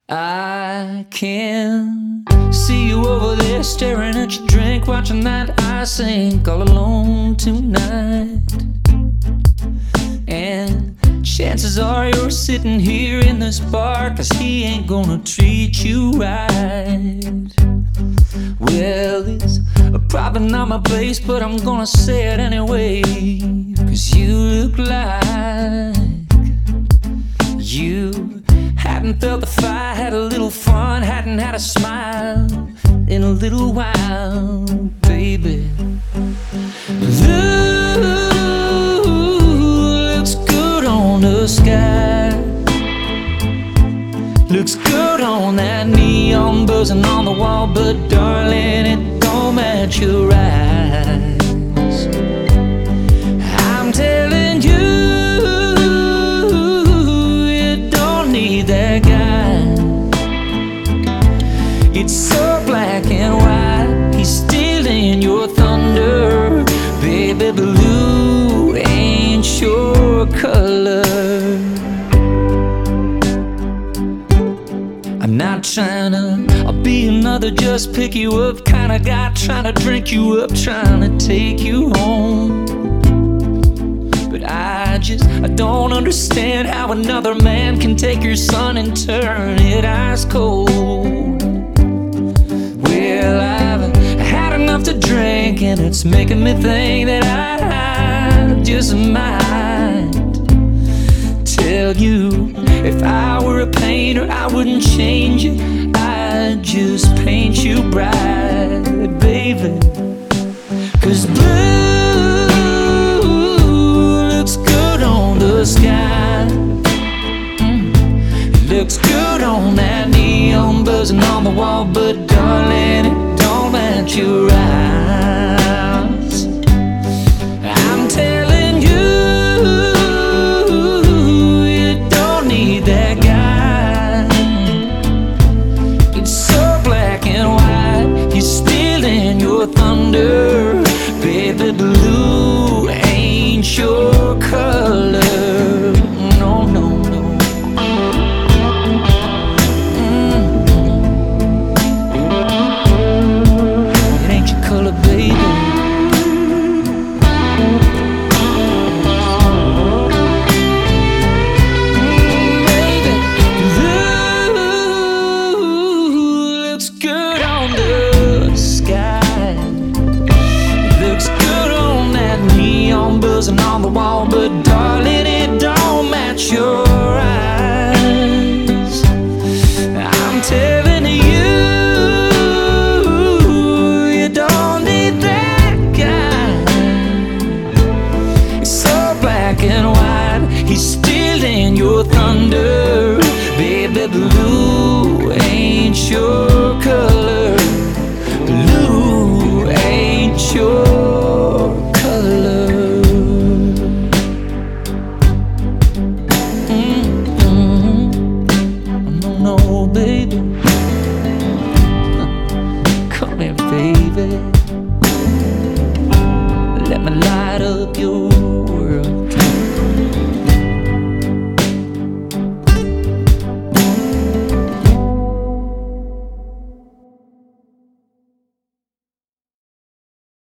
I can see you over there staring at your drink, watching that ice sink all alone tonight. And chances are you're sitting here in this bar 'cause he ain't gonna treat you right. Well, it's probably not my place, but I'm gonna say it anyway, 'cause you look like you hadn't felt the fire, had a little fun, hadn't had a smile in a little while, baby. Blue looks good on the sky, looks good on that neon buzzing on the wall, but darling, it don't match your eyes. I'm telling you, that guy. It's so black and white, he's stealing your thunder. Baby, blue ain't your color. I'm not trying to be another just pick you up kind of guy, trying to drink you up, trying to take you home. But I don't understand how another man can take your sun and turn it ice cold. Well, I've had enough to drink, and it's making me think that I just might tell you, if I were a painter, I wouldn't change it, I'd just paint you bright, baby. 'Cause blue looks good on the sky, looks good on that neon buzzing on the wall, but darling, it don't match your eyes. I'm telling you, you don't need that guy. It's so black and white, he's stealing your thunder. Baby, blue ain't your color. No, no, no. It ain't your color, baby. Baby, blue looks good on the sky, looks good on that neon buzzing on the wall, but darling, it don't match your eyes. I'm telling you, you don't need that guy. It's so black and white, he's stealing your thunder. Baby, blue ain't your color. Blue ain't your color. No, no, baby. Come here, baby. Let me light up your world.